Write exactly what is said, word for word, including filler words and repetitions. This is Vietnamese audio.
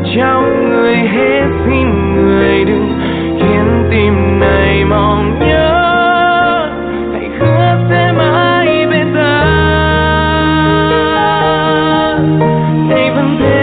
trao người hết, xin người đừng khiến tim này mong nhớ. Hãy hứa sẽ mãi bên ta, ngày vẫn thế